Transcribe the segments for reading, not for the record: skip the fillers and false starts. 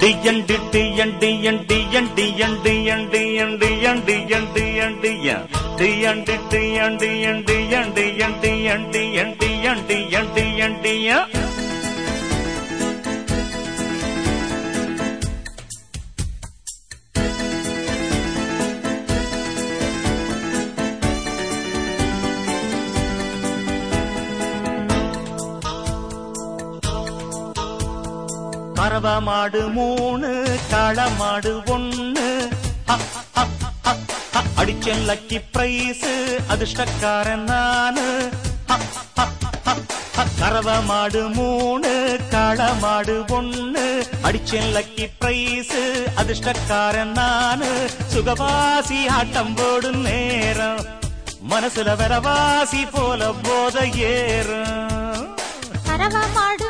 டியண்டி டியண்டி யண்டி யண்டி யண்டி யண்டி யண்டி யண்டி யண்டி யண்டி டியண்டி டியண்டி யண்டி யண்டி யண்டி யண்டி யண்டி யண்டி யண்டி யண்டி கறவ மாடு 3 காளை மாடு 1 அடிச்சேன் லக்கி பிரைஸ் அதிர்ஷ்டக்காரன் நானு கறவ மாடு 3 காளை மாடு 1 அடிச்சேன் லக்கி பிரைஸ் அதிர்ஷ்டக்காரன் நானு சுகவாசி ஆட்டம் போடும் நேரம் மனசுல வரவாசி போல போத ஏறும் கறவ மாடு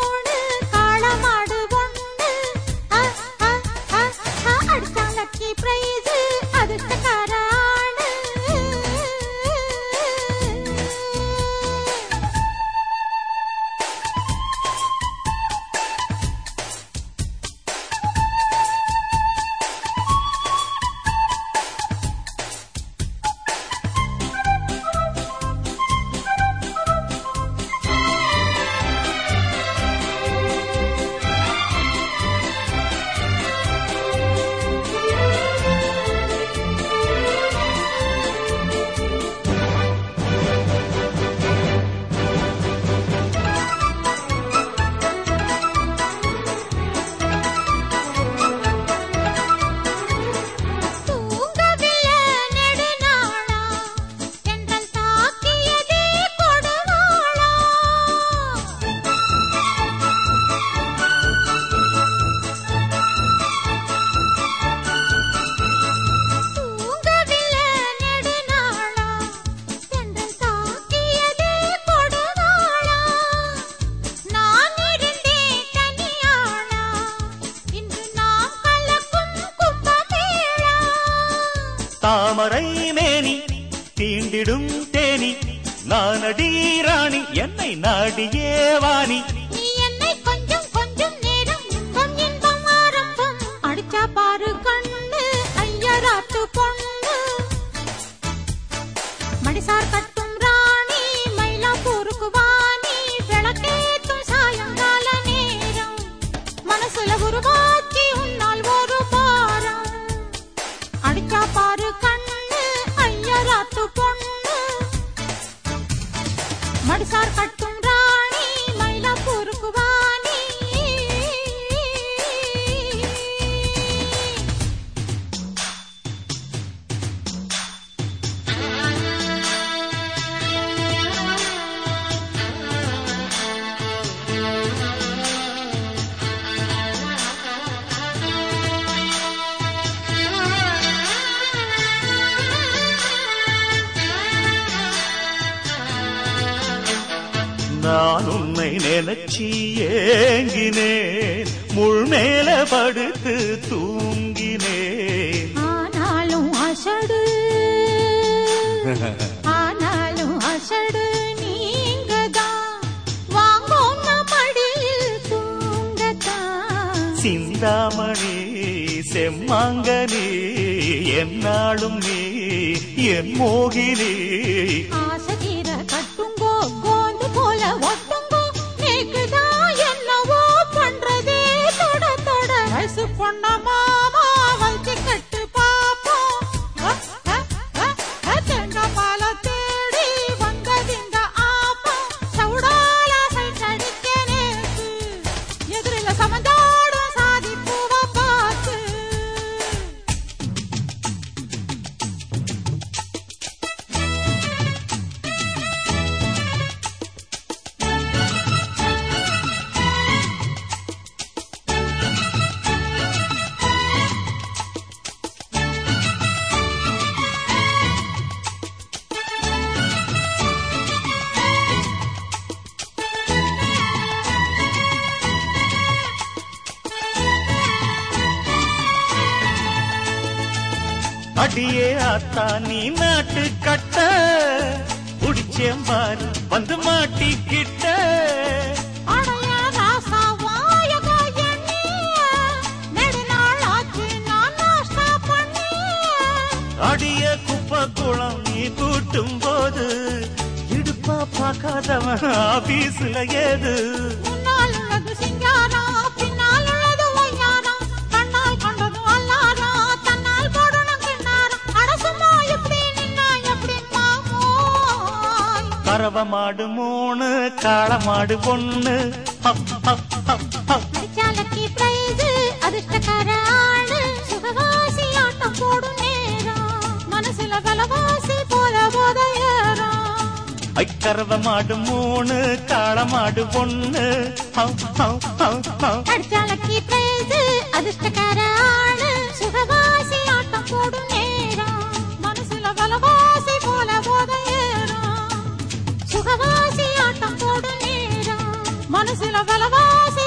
தாமரை மேனி தீண்டிடும் தேனி நானடி ராணி என்னை நாடியே வாணி நீ என்னை கொஞ்சம் கொஞ்சம் நேரம் இன்பம் இன்பம் ஆரம்பம் அடிச்சா பாரு கண்ணு ஐயராத்து பொண்ணு மடிசார் கட்டும் ராணி மயிலாப்பூருக்கு வாணி விளக்கேத்தும் சாயங்கால நேரம் மனசுல உருவாக்கி உன்னால் ஒரு பாரம் அடிச்சா பாரு கண்ணு ஐயராத்து பொண்ணு மடிசார் கட்டும் ராணி மயிலாப்பூருக்கு வாணி நான் உன்னை நினைச்சி ஏங்கினேன் முள் மேல படுத்து தூங்கினேன் ஆனாலும் அசடு நீங்கதான் வாங்கோன்ன மடியில் தூங்கத்தான் சிந்தாமணி செம்மாங்கனி என்னாலும் நீ என் மோகினி ஆசகிர கட்டுங்கோ கோந்து போல ஒட்டுங்கோ நீக்குதான் என்னவோ பண்றதே தொட தொட வயசு பொண்ண மாமா வச்சு கட்டு பாப்போம் தெங்க பால தேடி வந்ததிங்க ஆப்பம் சவுடால சைட்டடிக்க நேத்து எதிரில சமந்தாடும் சாதி பூவ பார்த்து அடியே ஆத்தா நீ நாட்டு கட்ட புடிச்சேம்பாரு வந்து மாட்டிக்கிட்ட அடைய ராசா வாயக எண்ணிய பார்க்காதவன் ஆபீஸ்ல ஏது முன்னால் உள்ளது சிங்காரம் பின்னால் உள்ளது ஒய்யாரம் கண்ணால் கண்டது அல்லாரம் தன்னால் போடணும் கிண்ணாரம் அடசுமா எப்படி நின்னா எப்படி மாமோய் கறவ மாடு 3 காளை மாடு 1 அடிச்சாலக்கி பிரைஸ் அதிர்ஷ்டக்கார ஆளு சுகவாசி ஆட்டம் போடும் நேரம் மனசுல விலவாசி போல போதையேறம் கறவ மாடு 3 காளை மாடு 1 அடிச்சாலக்கி பிரைஸ் அதிர்ஷ்டக்கார ஆளு சுகவாசி ஆட்டம் போடும் நேரம் மனசுல விலவாசி போல போதையேறம் சுகவாசி ஆட்டம் போடும் நேரம் மனசுல விலவாசி